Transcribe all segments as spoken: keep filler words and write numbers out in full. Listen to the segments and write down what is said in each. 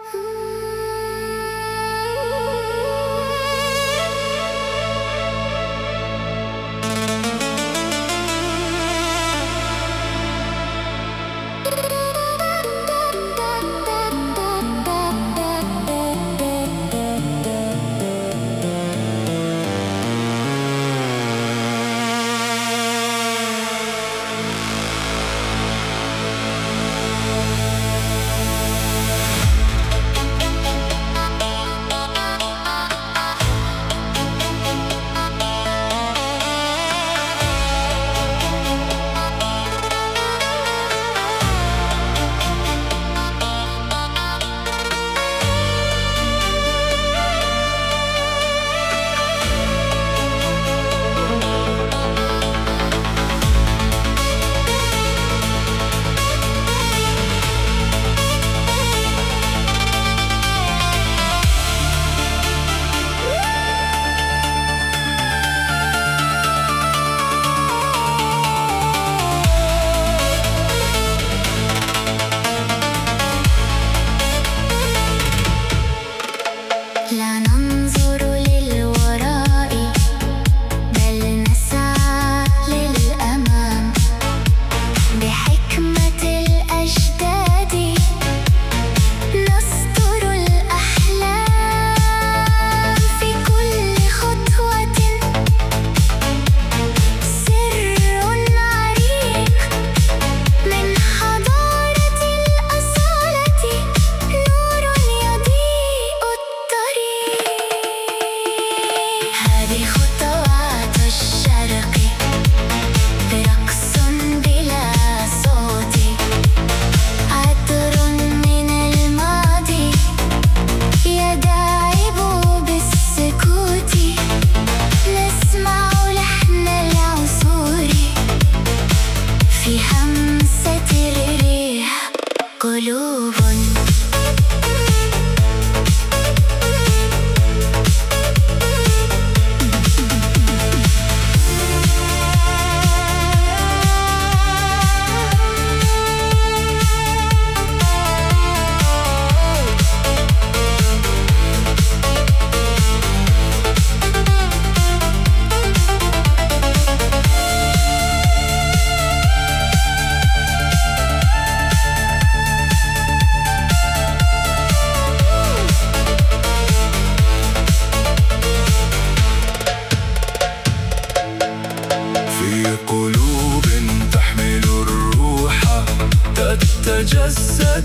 تتجسد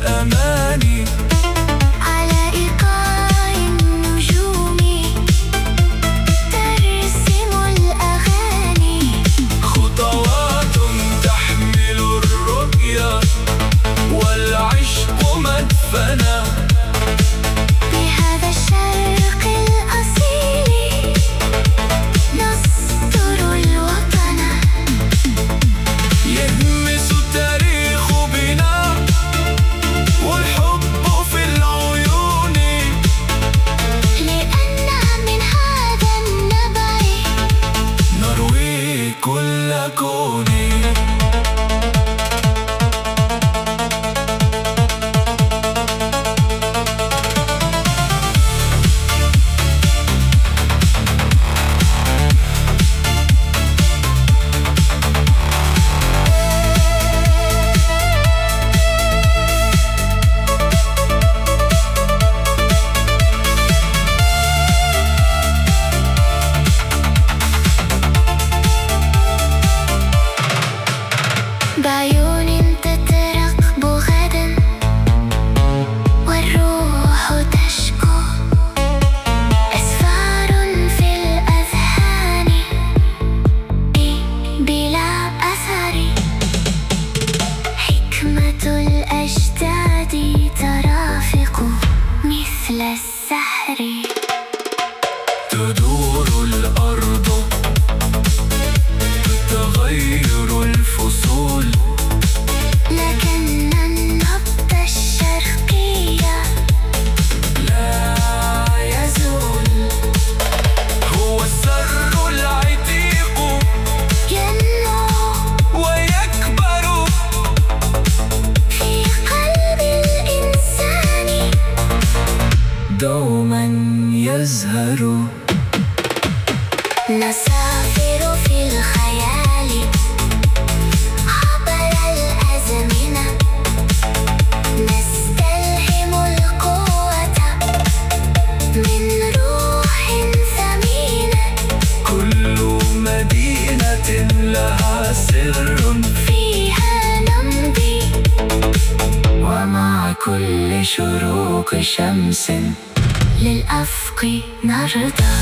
الأماني على إيقاع النجوم ترسم الأغاني خطوات تحمل الرؤيا والعشق مدفنا بهذا الشرق الأصيل نستر الوطن يهمس التاريخ بنا والحب في العيون لأن من هذا النبع نروي كل كوني بعيون تترقب غدا والروح تشكو أسفار في الأذهان بلا أثر حكمة الأجداد ترافق مثل السحر تدور الأرض تتغير الفصول لكن النبض الشرقي لا يزول هو السر العتيق ينمو ويكبر في قلب الإنسان نسافر في الخيال عبر الأزمنة، نستلهم القوة من روح ثمينة. كل مدينة لها سر فيها نمضي، ومع كل شروق شمس للأفق نرضى.